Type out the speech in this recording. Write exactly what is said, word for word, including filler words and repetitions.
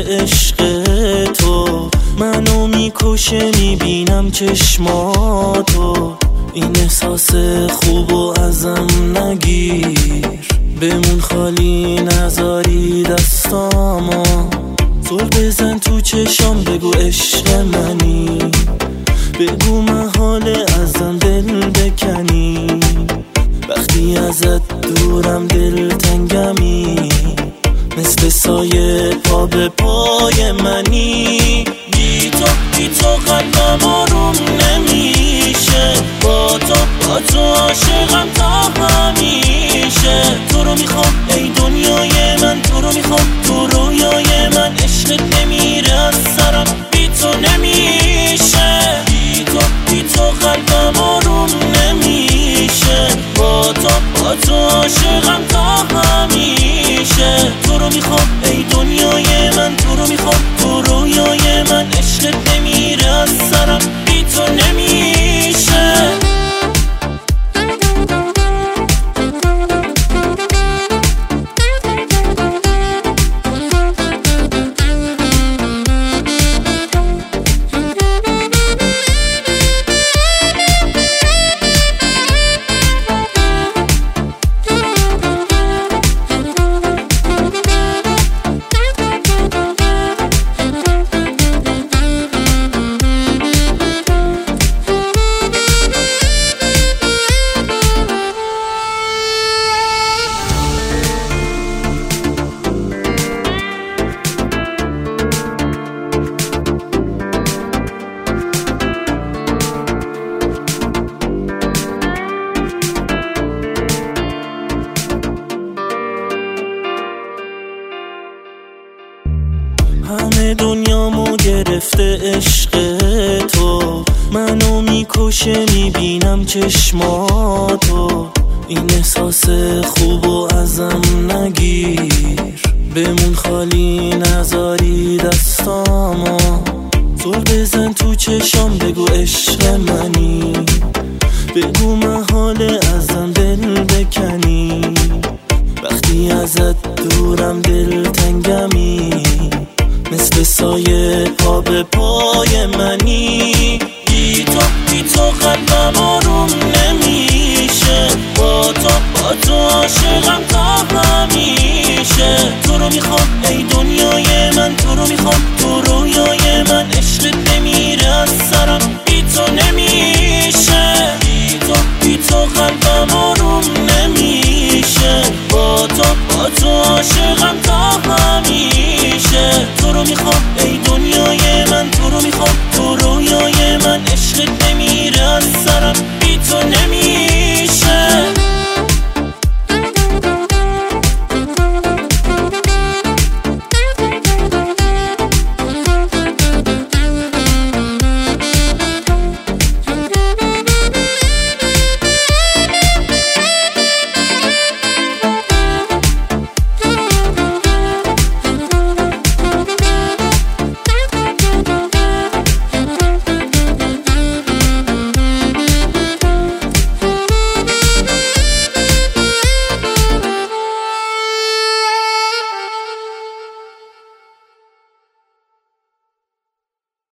عشق تو، منو میکشه میبینم چشماتو. این احساس خوبو ازم نگیر، بمون خالی نذاری دستامو. زل بزن تو چشام بگو عشق منی، بگو محاله ازم دل بکنی. وقتی ازت دورم دل تنگمی، مثل سایه پا به پای منی. بی تو بی تو قلبم آروم نمیشه، با تو با تو عاشقم تا همیشه. تو رو میخوام ای دنیای من، تو رو میخوام تو رویای من. عشقت نمیره از سرم، بی تو نمیشه. بی تو بی تو قلبم آروم نمیشه، با تو با تو عاشقم تا همیشه. تو رو میخوام ای دنیای من، تو رو میخوام تو رویای من. عشقت نمیره از سرم، بی تو نمیشه. همه دنیامو گرفته عشق تو، منو میکشه میبینم چشماتو. این احساس خوبو ازم نگیر، بمون خالی نذاری دستامو. زل بزن تو چشام بگو عشق منی، بگو محاله ازم دل بکنی. وقتی ازت دورم دل تنگمی، مثل سایه پا به پای منی.